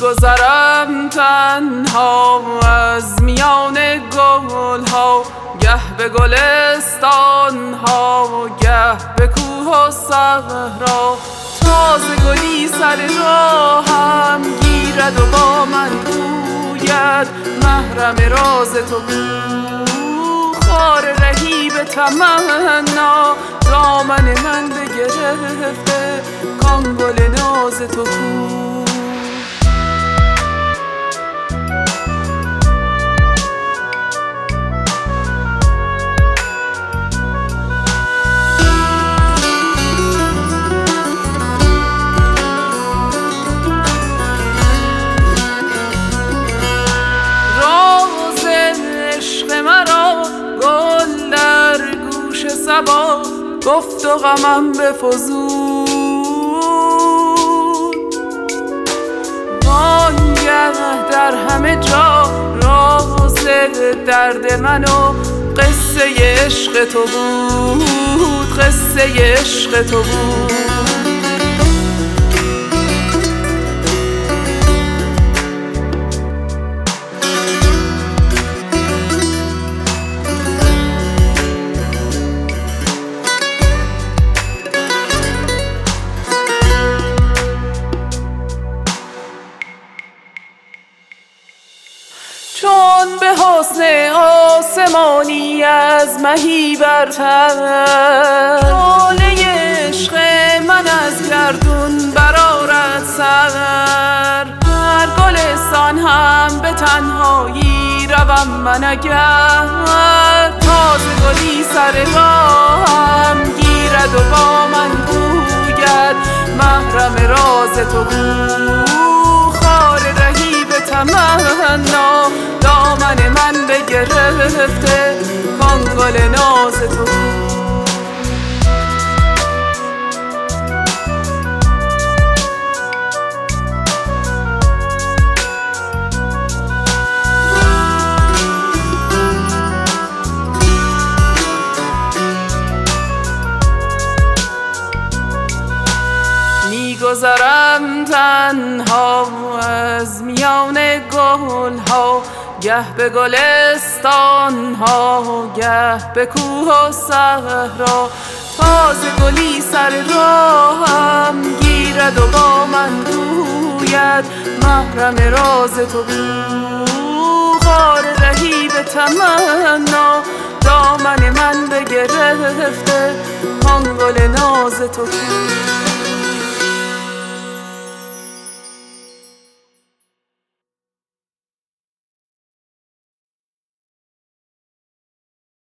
میگذرم تنها از میان گل ها، گه به گلستان ها گه به کوه و صحرا. تازه گلی سر راهم گیرد و با من گوید محرم راز تو کو. خار رهی به تمنا دامن من بگرفته، کان گل ناز تو کو. گل در گوش صبا گفت و غمم بفزود، وانگه در همه جا راز درد من و قصه عشق تو بود، قصه عشق تو بود. چون به حسن آسمانی از مهی برتر، حاله عشق من از گردون برآرد سر. در گلستان هم به تنهایی روم من اگر، تازه گلی سر راهم گیرد و با من گوید محرم راز تو کو. خار رهی به تمنا دامن من بگرفته، کان گل ناز تو کو. میگذرم تنها از میان گل ها، گه به گلستان ها گه به کوه و صحرا. تازه گلی سر راهم گیرد و با من گوید محرم راز تو کو. خار رهی به تمنا دامن من بگرفته، کان گل ناز تو کو.